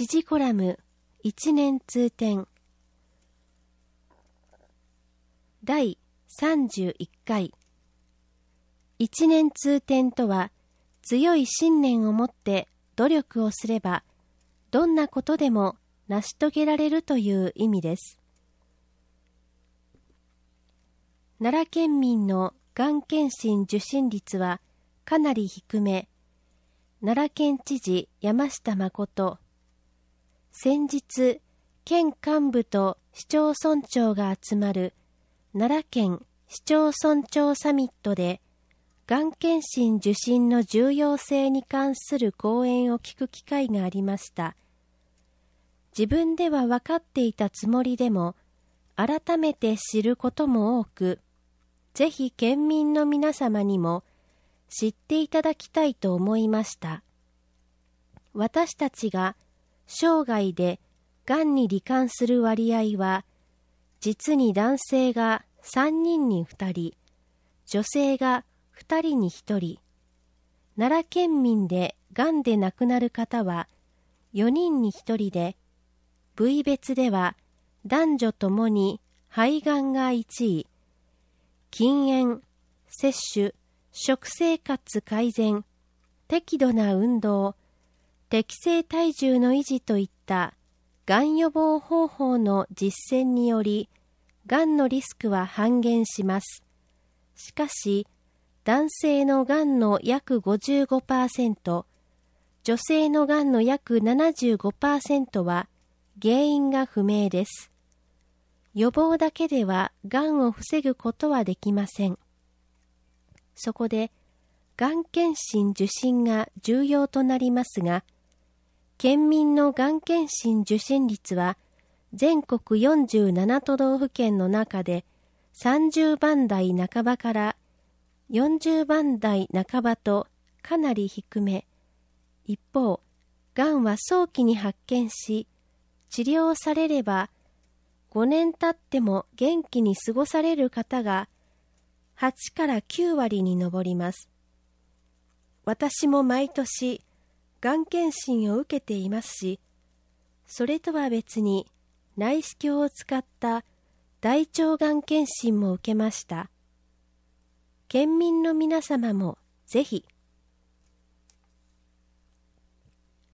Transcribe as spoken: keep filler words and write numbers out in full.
知事コラム一年通典だいさんじゅういっかい。一年通典とは、強い信念を持って努力をすれば、どんなことでも成し遂げられるという意味です。奈良県民のがん検診受診率はかなり低め、奈良県知事山下誠、先日、県幹部と市町村長が集まる奈良県市町村長サミットで、がん検診受診の重要性に関する講演を聞く機会がありました。自分では分かっていたつもりでも、改めて知ることも多く、ぜひ県民の皆様にも知っていただきたいと思いました。私たちが生涯でがんに罹患する割合は、実に男性がさんにんにふたり、女性がふたりにひとり、奈良県民でがんで亡くなる方はよにんにひとりで、部位別では男女ともに肺がんがいちい、禁煙、摂取、食生活改善、適度な運動、適正体重の維持といったがん予防方法の実践により、がんのリスクは半減します。しかし、男性のがんの約 ごじゅうごパーセント、女性のがんの約 ななじゅうごパーセント は原因が不明です。予防だけではがんを防ぐことはできません。そこで、がん検診受診が重要となりますが、県民のがん検診受診率は全国よんじゅうななとどうふけんの中でさんじゅうばんだいなかばからよんじゅうばんだいなかばとかなり低め。一方、がんは早期に発見し、治療されればごねん経っても元気に過ごされる方がはちからきゅうわりに上ります。私も毎年がん検診を受けていますし、それとは別に内視鏡を使った大腸がん検診も受けました。県民の皆様もぜひ